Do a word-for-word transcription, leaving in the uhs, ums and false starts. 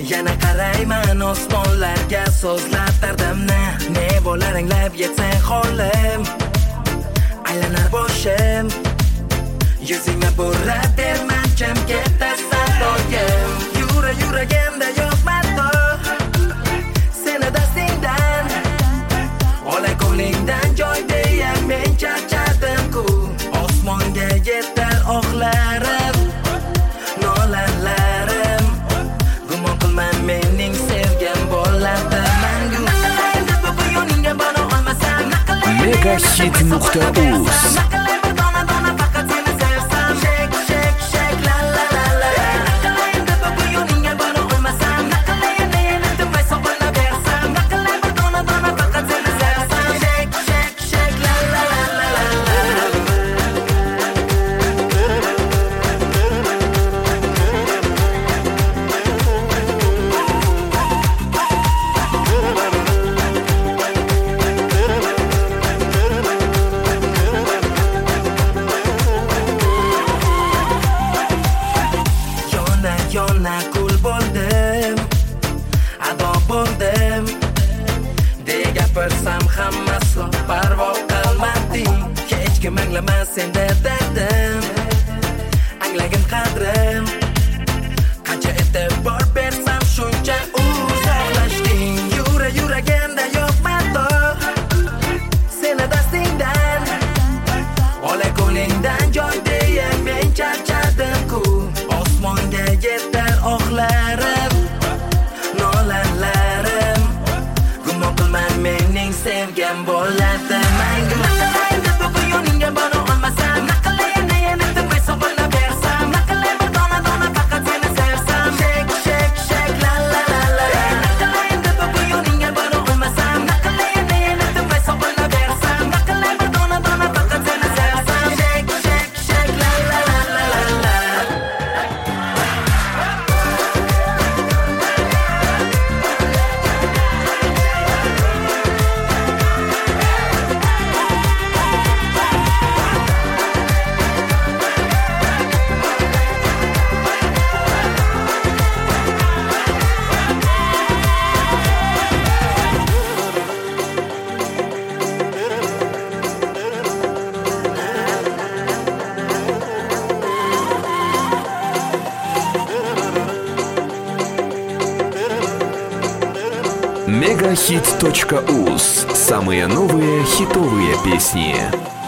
Yana qarayman osmonlarga so'zlab dardimni. Ne bo'lar anglab yetsang holim, aylanar boshim. Yuzingni burab berman jim ketasan doim. Yura yuragimda yo'q mato, seni dastingdan olay ko'nglingdan joy deya men charchadim-ku. Osmonga yetar oqlarim, nolanlarim. Gumon qilmam mening sevgim bo'ladi mangu. Naqalaydi bu yo'lingga bora olmasam, Megahit nuqta uz Yona kul bo'ldim, ado bo'ldim deya gapirsam hammasi parvo qilmading. Hech kim anglamas senda dardim, anglagin qadrim. Qancha e'tibor bersam shuncha uzoqlashding. Yura yuragimda yo'q mato, seni dastingdan olay ko'nglingdan joy deya men charchadim-ku. Osmonga yetar oqlarim, nolanlarim. Gumon qilmam mening sevgim bo'ladi mangu. Naqalaydi bu yo'lingga bora olmasam, naqalaydi yana tinmay sog'inib bersam, naqalay bir dona dona faqat seni sevsam. Shek shek shek la la la la. Naqalaydi bu yo'lingga bora olmasam, naqalaydi yana tinmay sog'inib bersam, naqalay bir dona dona faqat seni sevsam. Shek shek shek la la la la la. Megahit точка уз. Самые новые хитовые песни.